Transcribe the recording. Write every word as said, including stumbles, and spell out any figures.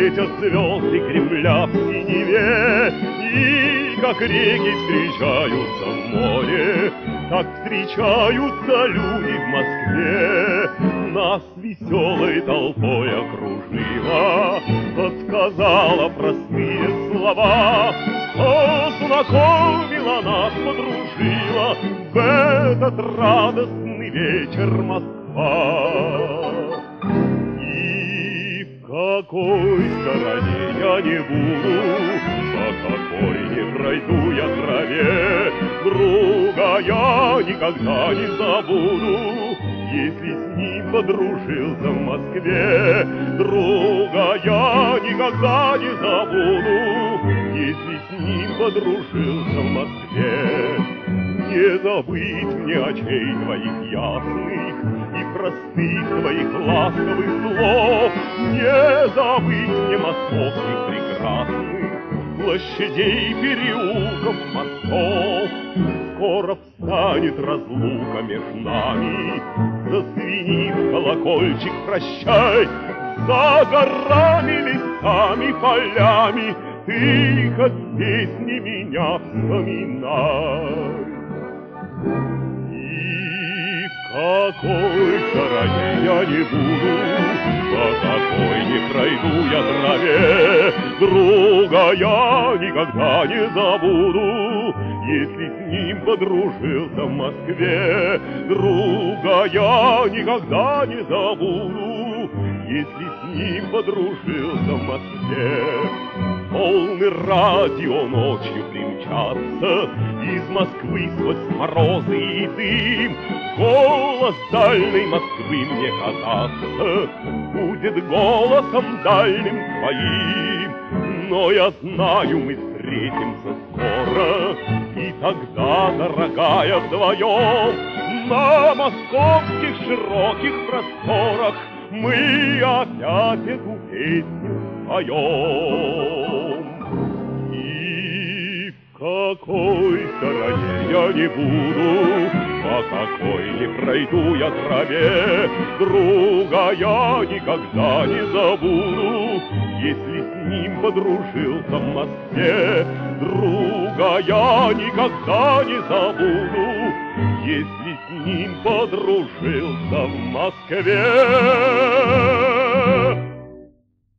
Светят звезды Кремля в синеве, и как реки встречаются в море, так встречаются люди в Москве. Нас веселой толпой окружила, подсказала простые слова, познакомила нас, подружила в этот радостный вечер Москва. И в какой стороне я не буду, по какой не пройду я траве, друга я никогда не забуду, если с ним подружился в Москве. Друга я никогда не забуду, если с ним подружился в Москве. Не забыть мне очей твоих ясных и простых твоих ласковых слов, не забыть мне московских прекрасных площадей, переулков, мостов. Скоро встанет разлука между нами, зазвенит колокольчик «Прощай». За горами, лесами, полями тихо с песней меня вспоминай. И в какой стороне я не буду, по какой не пройду я траве, друга я никогда не забуду, если с ним подружился в Москве. Друга я никогда не забуду, если с ним подружился в Москве. Волны радио ночью примчатся из Москвы сквозь морозы и дым. Голос дальней Москвы, мне казаться, будет голосом дальним твоим. Но я знаю, мы встретимся скоро, и тогда, дорогая, вдвоем на московских широких просторах мы опять эту песню споем. И в какой стороне я не буду, по какой не пройду я траве, друга я никогда не забуду, если с ним подружился в Москве. Друга я никогда не забуду, если с ним подружился в Москве.